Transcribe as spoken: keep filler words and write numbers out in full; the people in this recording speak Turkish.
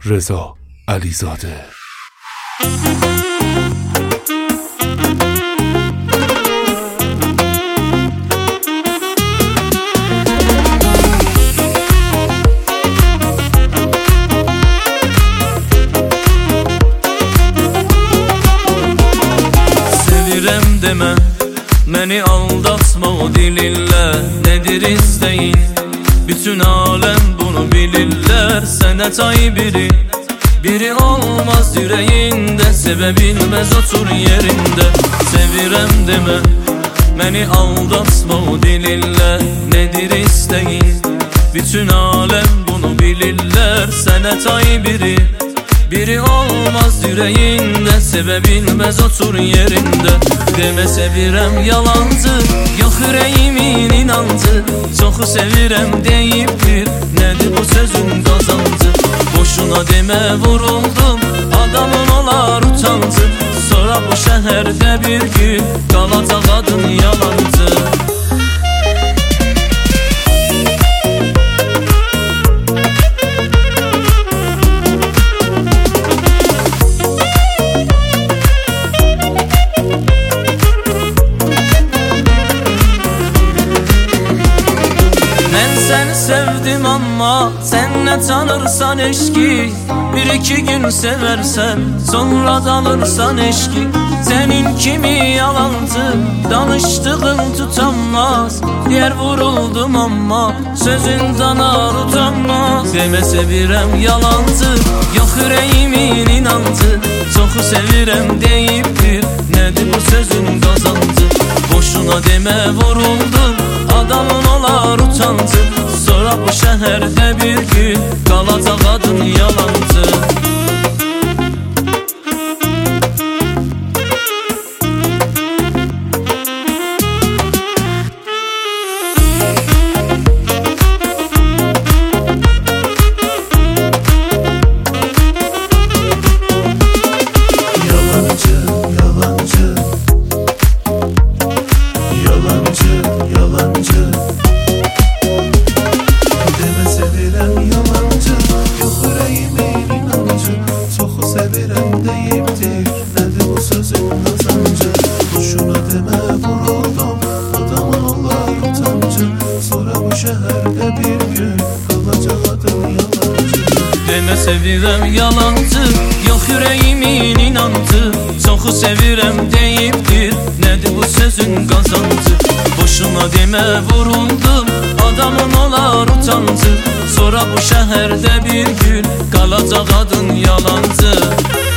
Reza Alizade. Sevirem deme, məni aldatma o dilinle. Nedir isteyin? Bütün alem bunu bilirler. Sənə tay biri, biri olmaz yüreğinde. Sevebilmez otur yerinde. Sevirem deme, məni aldatma o dilinle. Nedir isteyin? Bütün alem bunu bilirler. Sənə tay biri, biri olmaz yüreğinde. Sevebilmez otur yerinde. Deme sevirem yalancı, yok yüreğimin inancı. Çoxu sevirem deyibdir, nedir bu sözün kazancı? Boşuna deme vuruldum, adamın olar utancı. Sonra bu şehirde bir gün kalacak adın yalancı. Seni sevdim ama sen ne tanırsan eşki. Bir iki gün seversen sonra dalırsan eşki. Senin kimi yalancı, danıştığın tutanmaz. Yer vuruldum ama sözün danar utanmaz. Deme sevirem yalancı, yok yüreğimin inancı. Çoxu sevirem deyibdir, nedir bu sözün kazancı? Boşuna deme vuruldum, adamın olar utancı. Sonra bu şehirde bir gün kalacak adın yalancı. Şehirde bir gün kalacak adın yalancı. Deme sevirem yalancı, yok yüreğimin inancı. Çoxu sevirem deyibdir, nedir bu sözün kazancı? Boşuna deme vuruldum, adamın olar utancı. Sonra bu şehirde bir gün kalacak adın yalancı.